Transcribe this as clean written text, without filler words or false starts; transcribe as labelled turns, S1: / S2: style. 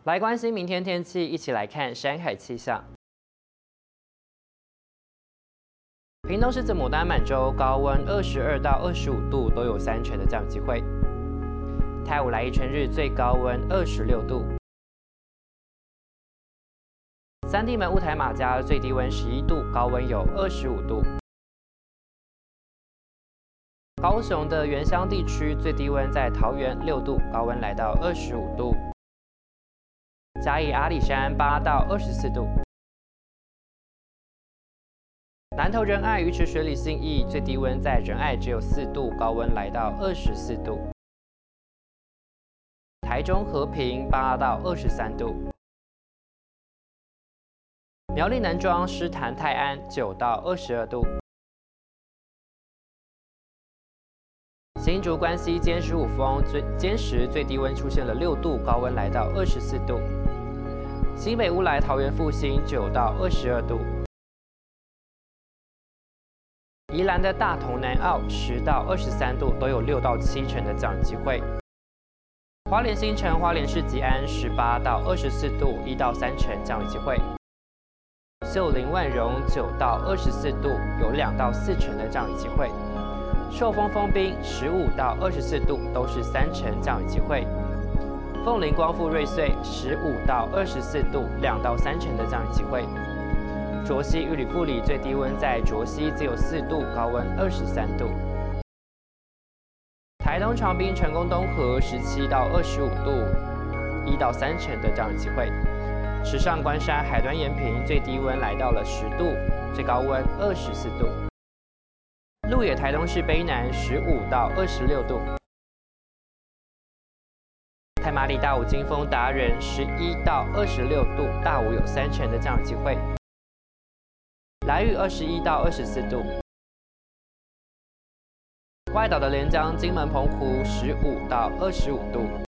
S1: 来关心明天天气，一起来看山海气象。屏东狮子牡丹满洲高温22到25度，都有30%的降雨机会。太武来义春日最高温26度。三地门雾台马家最低温11度，高温有25度。高雄的原乡地区最低温在桃园6度，高温来到25度。嘉义阿里山8到24度。南投仁爱鱼池水里信义最低温在仁爱只有4度，高温来到24度。台中和平8到23度。苗栗南庄狮潭泰安9到22度。新竹关西尖石五峰尖石最低温出现了6度，高温来到24度。新北乌来桃园复兴9到22度。宜兰的大同南澳10到23度，都有6到7%的降雨机会。花莲新城、花莲市吉安18到24度，1到3%降雨机会。秀林万荣9到24度，有2到4%的降雨机会。寿丰丰滨15到24度，都是3%降雨机会。凤林光复瑞穗15到24度，2到3%的降雨机会。卓溪玉里富里最低温在卓溪只有4度，高温23度。台东长滨成功东河17到25度，1到3%的降雨机会。池上关山海端延平最低温来到了10度，最高温24度。鹿野台东市卑南15到26度。太麻里大武金峰达人11到26度，大武有3%的降雨机会。兰屿21到24度。外岛的连江金门澎湖15到25度。